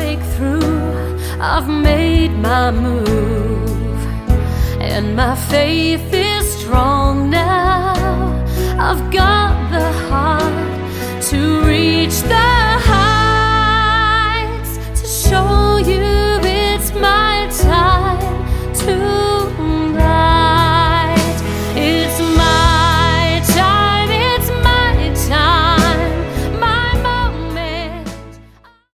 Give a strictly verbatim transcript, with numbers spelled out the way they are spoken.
breakthrough. I've made my move, and my faith is strong now. I've got the heart to reach the